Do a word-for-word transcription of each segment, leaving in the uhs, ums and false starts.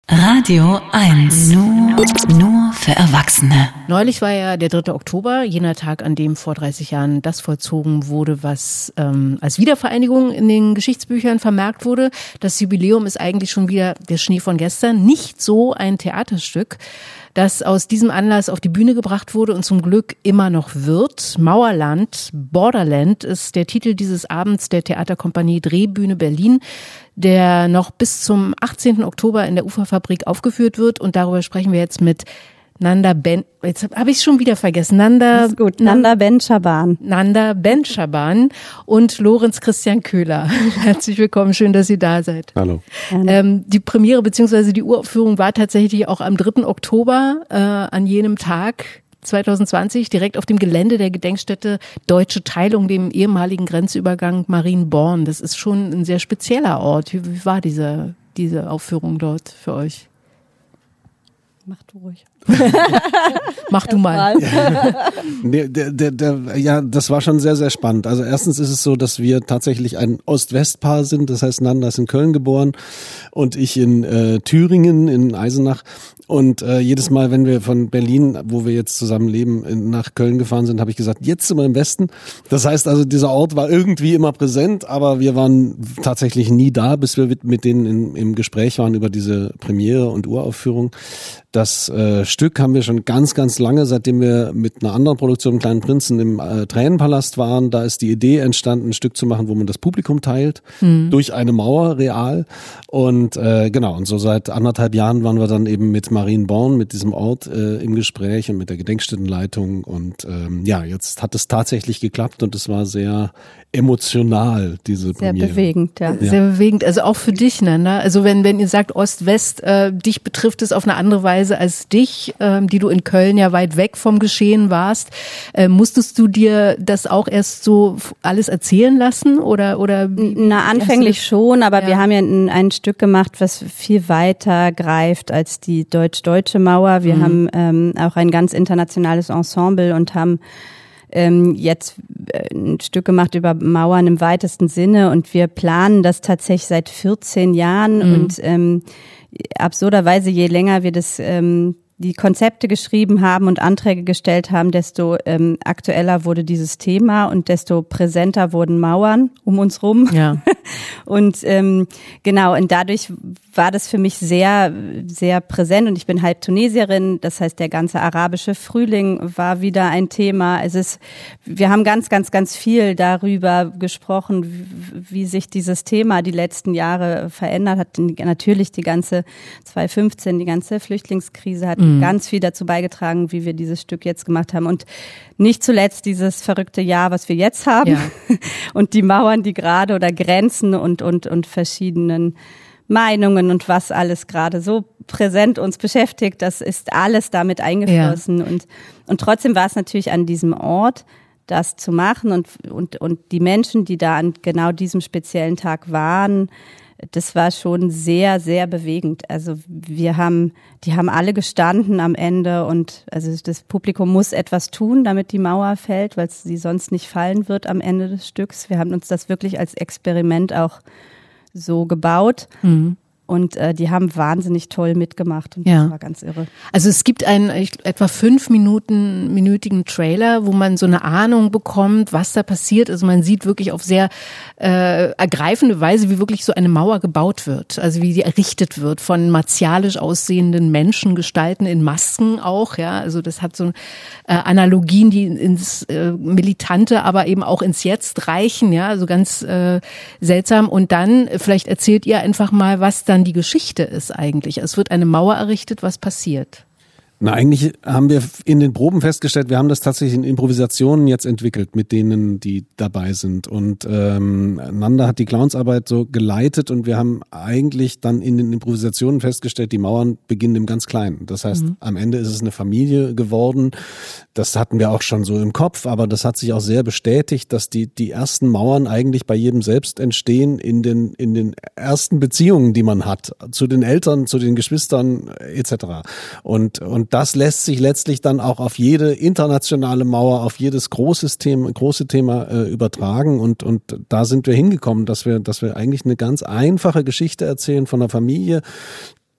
Radio eins. Nur, nur für Erwachsene. Neulich war ja der dritte Oktober, jener Tag, an dem vor dreißig Jahren das vollzogen wurde, was ähm, als Wiedervereinigung in den Geschichtsbüchern vermerkt wurde. Das Jubiläum ist eigentlich schon wieder der Schnee von gestern. Nicht so ein Theaterstück, das aus diesem Anlass auf die Bühne gebracht wurde und zum Glück immer noch wird. Mauerland, Borderland ist der Titel dieses Abends der Theaterkompanie Drehbühne Berlin, der noch bis zum achtzehnten Oktober in der Uferfabrik aufgeführt wird. Und darüber sprechen wir jetzt mit Nanda Ben, jetzt habe ich es schon wieder vergessen. Nanda, ist gut. Nanda Ben-Schaban. Nanda Ben-Schaban und Lorenz Christian Köhler. Herzlich willkommen, schön, dass Sie da seid. Hallo. Ähm, die Premiere bzw. die Uraufführung war tatsächlich auch am dritten Oktober, äh, an jenem Tag zwanzig zwanzig, direkt auf dem Gelände der Gedenkstätte Deutsche Teilung, dem ehemaligen Grenzübergang Marienborn. Das ist schon ein sehr spezieller Ort. Wie, wie war diese, diese Aufführung dort für euch? Mach du ruhig. Mach du mal. der, der, der, der, ja, das war schon sehr, sehr spannend. Also erstens ist es so, dass wir tatsächlich ein Ost-West-Paar sind. Das heißt, Nanda ist in Köln geboren und ich in äh, Thüringen, in Eisenach. Und äh, jedes Mal, wenn wir von Berlin, wo wir jetzt zusammen leben, in, nach Köln gefahren sind, habe ich gesagt, jetzt sind wir im Westen. Das heißt also, dieser Ort war irgendwie immer präsent, aber wir waren tatsächlich nie da, bis wir mit, mit denen in, im Gespräch waren über diese Premiere und Uraufführung. Das äh, Stück haben wir schon ganz, ganz lange, seitdem wir mit einer anderen Produktion, Kleinen Prinzen, im äh, Tränenpalast waren. Da ist die Idee entstanden, ein Stück zu machen, wo man das Publikum teilt, mhm. durch eine Mauer real. Und äh, genau, und so seit anderthalb Jahren waren wir dann eben mit Marienborn, mit diesem Ort äh, im Gespräch und mit der Gedenkstättenleitung. Und ähm, ja, jetzt hat es tatsächlich geklappt und es war sehr emotional, diese Premiere. Sehr bewegend, ja. ja. Sehr bewegend, also auch für dich, Nanda. Also wenn wenn ihr sagt Ost-West, äh, dich betrifft es auf eine andere Weise als dich, äh, die du in Köln ja weit weg vom Geschehen warst. Äh, musstest du dir das auch erst so alles erzählen lassen oder oder? Na, anfänglich schon, aber ja. wir haben ja ein, ein Stück gemacht, was viel weiter greift als die deutsch-deutsche Mauer. Wir mhm. haben ähm, auch ein ganz internationales Ensemble und haben Ähm, jetzt ein Stück gemacht über Mauern im weitesten Sinne und wir planen das tatsächlich seit vierzehn Jahren mhm. und ähm, absurderweise, je länger wir das ähm, die Konzepte geschrieben haben und Anträge gestellt haben, desto ähm, aktueller wurde dieses Thema und desto präsenter wurden Mauern um uns rum. Ja. Und ähm, genau, und dadurch war das für mich sehr, sehr präsent und ich bin halb Tunesierin, das heißt, der ganze arabische Frühling war wieder ein Thema. Es ist, wir haben ganz, ganz, ganz viel darüber gesprochen, wie, wie sich dieses Thema die letzten Jahre verändert hat. Natürlich die ganze zwanzig fünfzehn, die ganze Flüchtlingskrise hat mhm. ganz viel dazu beigetragen, wie wir dieses Stück jetzt gemacht haben und nicht zuletzt dieses verrückte Jahr, was wir jetzt haben ja. und die Mauern, die gerade oder Grenzen und, und, und verschiedenen Meinungen und was alles gerade so präsent uns beschäftigt, das ist alles damit eingeflossen ja. und und trotzdem war es natürlich an diesem Ort, das zu machen und und und die Menschen, die da an genau diesem speziellen Tag waren, das war schon sehr sehr bewegend. Also wir haben, die haben alle gestanden am Ende und also das Publikum muss etwas tun, damit die Mauer fällt, weil sie sonst nicht fallen wird am Ende des Stücks. Wir haben uns das wirklich als Experiment auch so gebaut mhm. und äh, die haben wahnsinnig toll mitgemacht und ja. das war ganz irre. Also es gibt einen ich, etwa fünf Minuten minütigen Trailer, wo man so eine Ahnung bekommt, was da passiert. Also man sieht wirklich auf sehr äh, ergreifende Weise, wie wirklich so eine Mauer gebaut wird, also wie die errichtet wird von martialisch aussehenden Menschengestalten in Masken auch, ja. Also das hat so äh, Analogien, die ins äh, Militante, aber eben auch ins Jetzt reichen, ja. Also ganz äh, seltsam. Und dann vielleicht erzählt ihr einfach mal, was dann die Geschichte ist eigentlich. Es wird eine Mauer errichtet, was passiert? Na, eigentlich haben wir in den Proben festgestellt, wir haben das tatsächlich in Improvisationen jetzt entwickelt mit denen, die dabei sind. Und ähm, Nanda hat die Clownsarbeit so geleitet und wir haben eigentlich dann in den Improvisationen festgestellt, die Mauern beginnen im ganz Kleinen. Das heißt, mhm. am Ende ist es eine Familie geworden. Das hatten wir auch schon so im Kopf, aber das hat sich auch sehr bestätigt, dass die die ersten Mauern eigentlich bei jedem selbst entstehen in den in den ersten Beziehungen, die man hat, zu den Eltern, zu den Geschwistern et cetera. Und und das lässt sich letztlich dann auch auf jede internationale Mauer, auf jedes großes Thema, große Thema äh, übertragen. Und und da sind wir hingekommen, dass wir dass wir eigentlich eine ganz einfache Geschichte erzählen von einer Familie,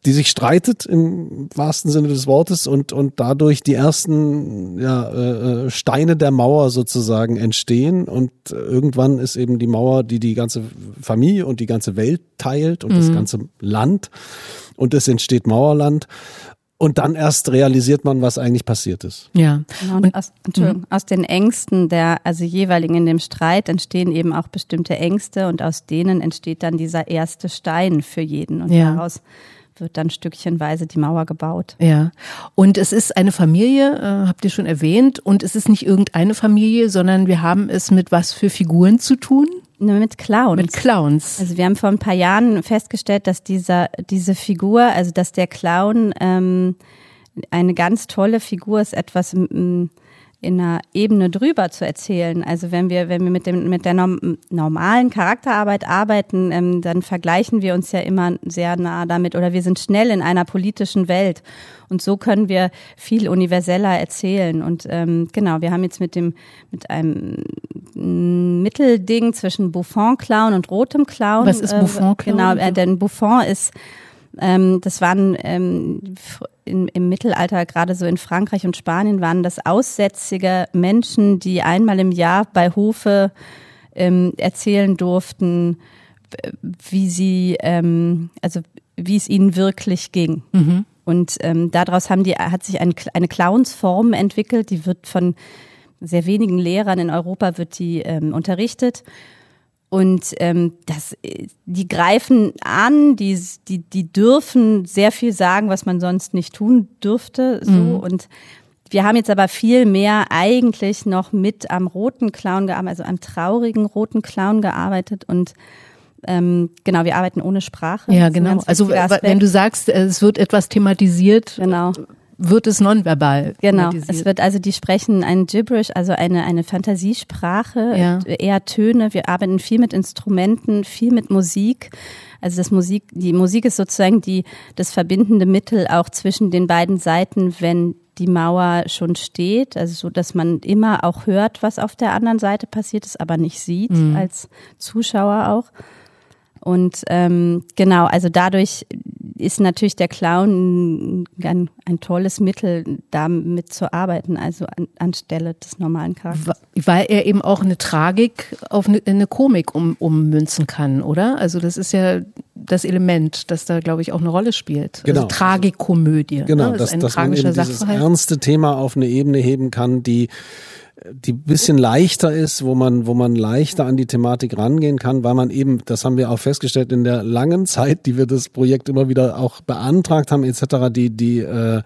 die sich streitet im wahrsten Sinne des Wortes und und dadurch die ersten ja, äh, Steine der Mauer sozusagen entstehen und irgendwann ist eben die Mauer, die die ganze Familie und die ganze Welt teilt und mhm. das ganze Land und es entsteht Mauerland. Und dann erst realisiert man, was eigentlich passiert ist. Ja. Genau, und aus, Entschuldigung, aus den Ängsten der, also jeweiligen in dem Streit entstehen eben auch bestimmte Ängste und aus denen entsteht dann dieser erste Stein für jeden. Und ja. daraus wird dann stückchenweise die Mauer gebaut. Ja. Und es ist eine Familie, äh, habt ihr schon erwähnt, und es ist nicht irgendeine Familie, sondern wir haben es mit was für Figuren zu tun? Mit Clowns. Mit Clowns. Also wir haben vor ein paar Jahren festgestellt, dass dieser diese Figur, also dass der Clown ähm, eine ganz tolle Figur ist, etwas m, in einer Ebene drüber zu erzählen. Also wenn wir wenn wir mit dem mit der norm, normalen Charakterarbeit arbeiten, ähm, dann vergleichen wir uns ja immer sehr nah damit oder wir sind schnell in einer politischen Welt. Und so können wir viel universeller erzählen. Und ähm, genau, wir haben jetzt mit dem mit einem Mittelding zwischen Buffon-Clown und rotem Clown. Was ist Buffon-Clown? Äh, genau, äh, denn Buffon ist, ähm, das waren ähm, in, im Mittelalter, gerade so in Frankreich und Spanien, waren das aussätzige Menschen, die einmal im Jahr bei Hofe ähm, erzählen durften, wie sie, ähm, also wie es ihnen wirklich ging. Mhm. Und ähm, daraus haben die, hat sich ein, eine Clownsform entwickelt, die wird von sehr wenigen Lehrern in Europa wird die ähm, unterrichtet. Und ähm, das, die greifen an, die, die, die dürfen sehr viel sagen, was man sonst nicht tun dürfte. So. Mhm. Und wir haben jetzt aber viel mehr eigentlich noch mit am roten Clown gearbeitet, also am traurigen roten Clown gearbeitet und Ähm, genau, wir arbeiten ohne Sprache. Ja, genau. Also wenn du sagst, es wird etwas thematisiert, genau. wird es nonverbal Genau, es wird also, die sprechen ein Gibberish, also eine eine Fantasiesprache, ja. eher Töne. Wir arbeiten viel mit Instrumenten, viel mit Musik. Also das Musik, die Musik ist sozusagen die das verbindende Mittel auch zwischen den beiden Seiten, wenn die Mauer schon steht, also so, dass man immer auch hört, was auf der anderen Seite passiert ist, aber nicht sieht mhm. als Zuschauer auch. Und ähm, genau, also dadurch ist natürlich der Clown ein, ein tolles Mittel, damit zu arbeiten, also an, anstelle des normalen Charakters. Weil er eben auch eine Tragik auf eine, eine Komik um, ummünzen kann, oder? Also das ist ja das Element, das da, glaube ich, auch eine Rolle spielt. Genau. Also Tragikkomödie. Genau, ne? Das dass, dass man eben dieses ernste Thema auf eine Ebene heben kann, die die ein bisschen leichter ist, wo man, wo man leichter an die Thematik rangehen kann, weil man eben, das haben wir auch festgestellt in der langen Zeit, die wir das Projekt immer wieder auch beantragt haben, et cetera, die, die äh,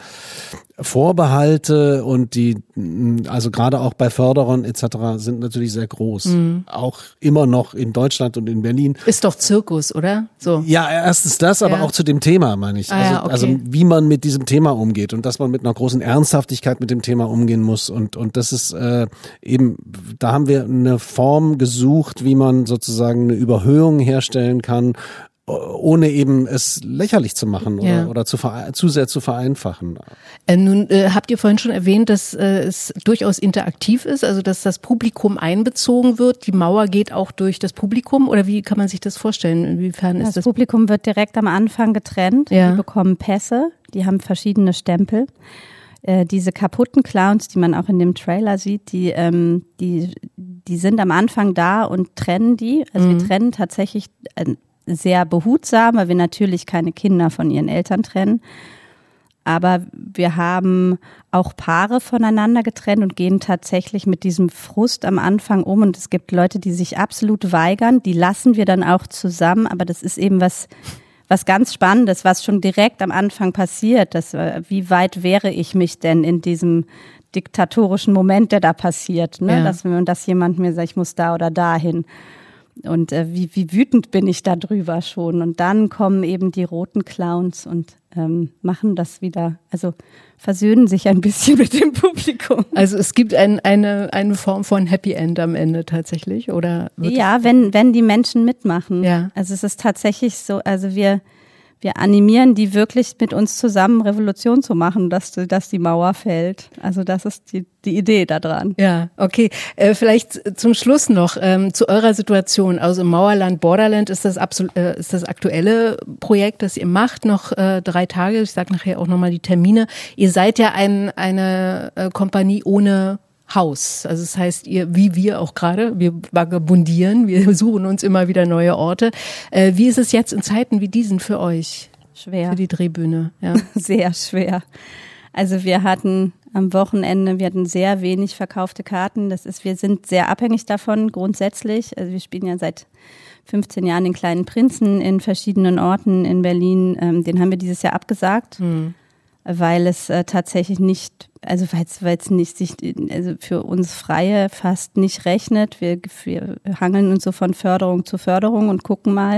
Vorbehalte und die, also gerade auch bei Förderern et cetera sind natürlich sehr groß. Mhm. Auch immer noch in Deutschland und in Berlin. Ist doch Zirkus, oder? So. Ja, erstens das, aber ja. auch zu dem Thema, meine ich. Ah, also, ja, okay. also wie man mit diesem Thema umgeht und dass man mit einer großen Ernsthaftigkeit mit dem Thema umgehen muss. Und, und das ist äh, eben, da haben wir eine Form gesucht, wie man sozusagen eine Überhöhung herstellen kann, ohne eben es lächerlich zu machen oder, ja. oder zu, zu sehr zu vereinfachen. Äh, nun äh, habt ihr vorhin schon erwähnt, dass äh, es durchaus interaktiv ist, also dass das Publikum einbezogen wird. Die Mauer geht auch durch das Publikum, oder wie kann man sich das vorstellen? Inwiefern ist das? Das Publikum wird direkt am Anfang getrennt. Ja. Die bekommen Pässe, die haben verschiedene Stempel. Äh, diese kaputten Clowns, die man auch in dem Trailer sieht, die, ähm, die, die sind am Anfang da und trennen die. Also mhm. wir trennen tatsächlich äh, sehr behutsam, weil wir natürlich keine Kinder von ihren Eltern trennen. Aber wir haben auch Paare voneinander getrennt und gehen tatsächlich mit diesem Frust am Anfang um. Und es gibt Leute, die sich absolut weigern. Die lassen wir dann auch zusammen. Aber das ist eben was, was ganz Spannendes, was schon direkt am Anfang passiert. Das, wie weit wehre ich mich denn in diesem diktatorischen Moment, der da passiert? Ne? Ja. Dass, dass jemand mir sagt, ich muss da oder dahin. Und äh, wie, wie wütend bin ich da drüber schon. Und dann kommen eben die roten Clowns und ähm, machen das wieder, also versöhnen sich ein bisschen mit dem Publikum. Also es gibt ein, eine, eine Form von Happy End am Ende tatsächlich, oder? Ja, wenn, wenn die Menschen mitmachen. Ja. Also es ist tatsächlich so, also wir, wir animieren die wirklich mit uns zusammen Revolution zu machen, dass, dass die Mauer fällt. Also das ist die, die Idee da dran. Ja, okay. Äh, vielleicht zum Schluss noch ähm, zu eurer Situation. Also im Mauerland Borderland ist das absolut, äh, ist das aktuelle Projekt, das ihr macht, noch äh, drei Tage. Ich sage nachher auch nochmal die Termine. Ihr seid ja ein, eine äh, Kompanie ohne Haus. Also das heißt, ihr, wie wir auch gerade, wir vagabundieren, wir suchen uns immer wieder neue Orte. Äh, wie ist es jetzt in Zeiten wie diesen für euch? Schwer. Für die Drehbühne, ja. Sehr schwer. Also wir hatten am Wochenende, wir hatten sehr wenig verkaufte Karten. Das ist, wir sind sehr abhängig davon, grundsätzlich. Also wir spielen ja seit fünfzehn Jahren den Kleinen Prinzen in verschiedenen Orten in Berlin. Ähm, den haben wir dieses Jahr abgesagt. Hm. Weil es äh, tatsächlich nicht, also weil es nicht sich, also für uns Freie fast nicht rechnet. Wir, wir hangeln uns so von Förderung zu Förderung und gucken mal.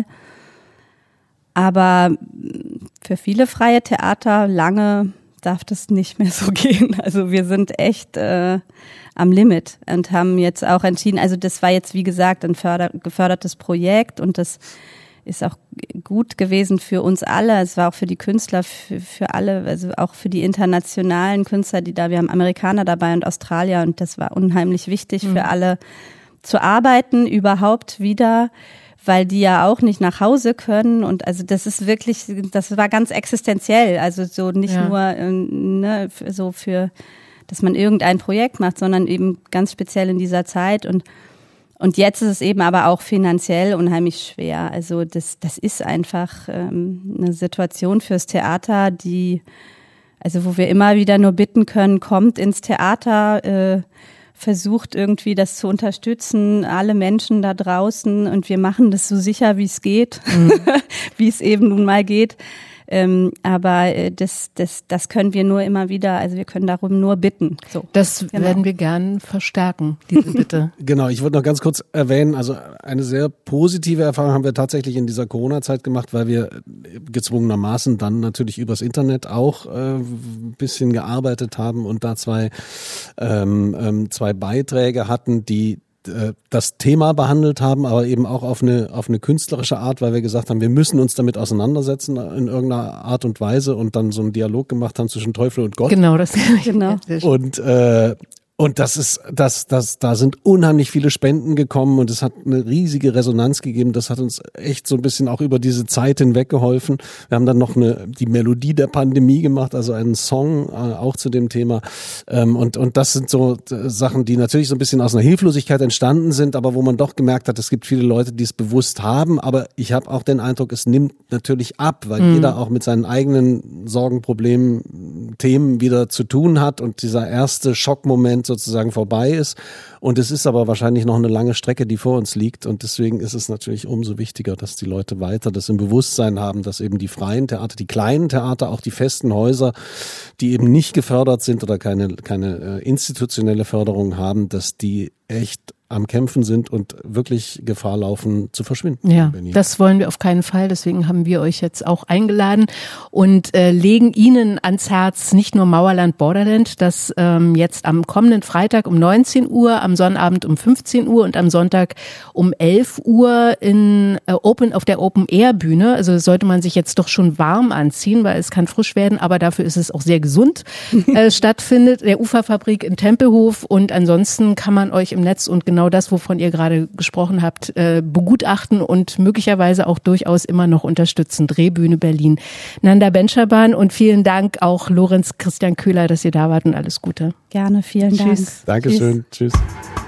Aber für viele freie Theater lange darf das nicht mehr so gehen. Also wir sind echt äh, am Limit und haben jetzt auch entschieden, also das war jetzt wie gesagt ein förder, gefördertes Projekt und das ist auch gut gewesen für uns alle. Es war auch für die Künstler, für, für alle, also auch für die internationalen Künstler, die da, wir haben Amerikaner dabei und Australier und das war unheimlich wichtig mhm. für alle zu arbeiten, überhaupt wieder, weil die ja auch nicht nach Hause können und also das ist wirklich, das war ganz existenziell, also so nicht ja. nur ne, so für, dass man irgendein Projekt macht, sondern eben ganz speziell in dieser Zeit und Und jetzt ist es eben aber auch finanziell unheimlich schwer. Also das, das ist einfach ähm, eine Situation fürs Theater, die, also wo wir immer wieder nur bitten können, kommt ins Theater, äh, versucht irgendwie das zu unterstützen, alle Menschen da draußen und wir machen das so sicher, wie es geht, mhm. wie es eben nun mal geht. Ähm, aber äh, das, das, das können wir nur immer wieder, also wir können darum nur bitten. So. Das genau. werden wir gern verstärken, diese Bitte. Genau, ich wollte noch ganz kurz erwähnen, also eine sehr positive Erfahrung haben wir tatsächlich in dieser Corona-Zeit gemacht, weil wir gezwungenermaßen dann natürlich übers Internet auch äh, ein bisschen gearbeitet haben und da zwei, ähm, ähm, zwei Beiträge hatten, die das Thema behandelt haben, aber eben auch auf eine auf eine künstlerische Art, weil wir gesagt haben, wir müssen uns damit auseinandersetzen in irgendeiner Art und Weise und dann so einen Dialog gemacht haben zwischen Teufel und Gott. Genau, das genau. Und äh, und das ist, das, das, da sind unheimlich viele Spenden gekommen und es hat eine riesige Resonanz gegeben. Das hat uns echt so ein bisschen auch über diese Zeit hinweg geholfen. Wir haben dann noch eine, die Melodie der Pandemie gemacht, also einen Song äh, auch zu dem Thema. Ähm, und, und das sind so äh, Sachen, die natürlich so ein bisschen aus einer Hilflosigkeit entstanden sind, aber wo man doch gemerkt hat, es gibt viele Leute, die es bewusst haben. Aber ich habe auch den Eindruck, es nimmt natürlich ab, weil mhm. jeder auch mit seinen eigenen Sorgen, Problemen, Themen wieder zu tun hat und dieser erste Schockmoment sozusagen vorbei ist. Und es ist aber wahrscheinlich noch eine lange Strecke, die vor uns liegt. Und deswegen ist es natürlich umso wichtiger, dass die Leute weiter das im Bewusstsein haben, dass eben die freien Theater, die kleinen Theater, auch die festen Häuser, die eben nicht gefördert sind oder keine, keine äh, institutionelle Förderung haben, dass die echt am Kämpfen sind und wirklich Gefahr laufen zu verschwinden. Ja, das wollen wir auf keinen Fall. Deswegen haben wir euch jetzt auch eingeladen und äh, legen Ihnen ans Herz nicht nur Mauerland Borderland, das ähm, jetzt am kommenden Freitag um neunzehn Uhr, am Sonnabend um fünfzehn Uhr und am Sonntag um elf Uhr in äh, Open auf der Open-Air-Bühne. Also sollte man sich jetzt doch schon warm anziehen, weil es kann frisch werden, aber dafür ist es auch sehr gesund, äh, stattfindet. Der Uferfabrik in Tempelhof und ansonsten kann man euch im Netz und genau das, wovon ihr gerade gesprochen habt, äh, begutachten und möglicherweise auch durchaus immer noch unterstützen. Drehbühne Berlin. Nanda Bencherban und vielen Dank auch Lorenz Christian Köhler, dass ihr da wart und alles Gute. Gerne, vielen Tschüss. Dank. Dankeschön. Tschüss. Tschüss.